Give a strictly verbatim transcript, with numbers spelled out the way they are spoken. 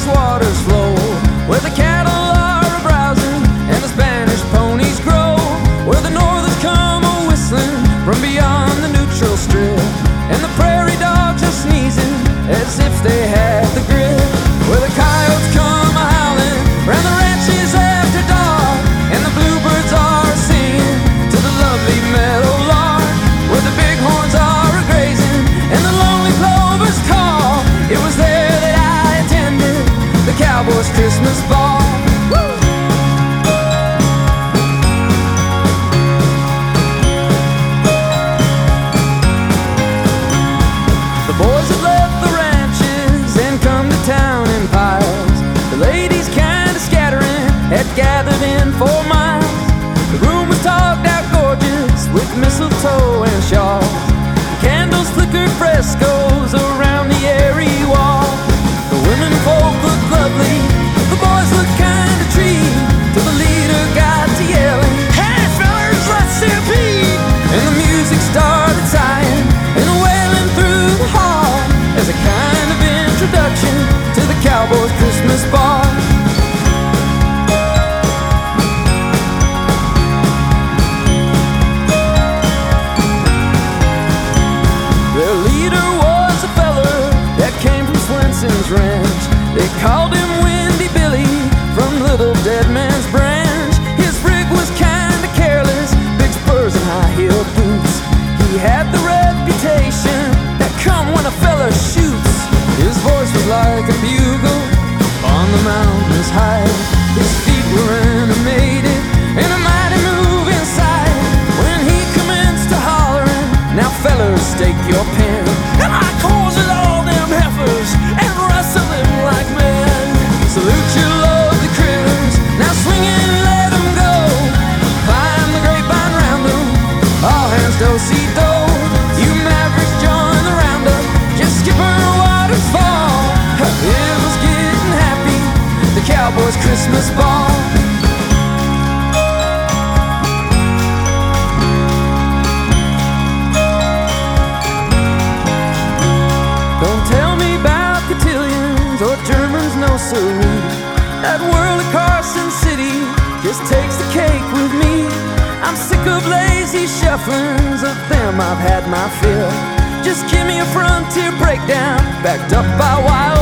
waters flow, where the cattle are a-browsing and the Spanish ponies grow, where the northers come a-whistling from beyond the neutral strip, and the prairie dogs are sneezing as if they had the grip, where the coyotes come a-howling round the ranches after dark, and the bluebirds are singing to the lovely meadowlark, where the bighorns are a-grazing and the lonely plovers call. It was there that I attended the Cowboys' Christmas ball. Woo! The boys had left the ranches and come to town in piles. The ladies, kind of scattering, had gathered in four miles. The room was talked out gorgeous with mistletoe and shawls. Candles flickered frescoes around the airy wall. The women folk looked lovely, the boys looked kinda tree, till the leader got to yelling, "Hey fellas, let's stampede!" And the music started sighing and wailing through the hall as a kind of introduction to the Cowboys' Christmas ball. Their leader was a feller that came from Swenson's ranch. They called him Windy Billy from Little Dead Man's Branch. His rig was kinda careless, big spurs and high-heeled boots. He had the reputation that come when a fella shoots. His voice was like a bugle on the mountain's high. His feet were animated in a mighty move inside. When he commenced to hollering, "Now fellers, stake your pen, and I calls it all them heifers and wrestle them like men. Salute your lovely critters, now swing and let them go. Climb the grapevine round them, all hands do-si-do. You mavericks join the roundup, just skipper waterfall." It was getting happy, the Cowboys' Christmas ball. Don't tell me about cotillions or Germans, no siree. That world of Carson City just takes the cake with me. I'm sick of lazy shufflings, of them I've had my fill. Just give me a frontier breakdown backed up by wild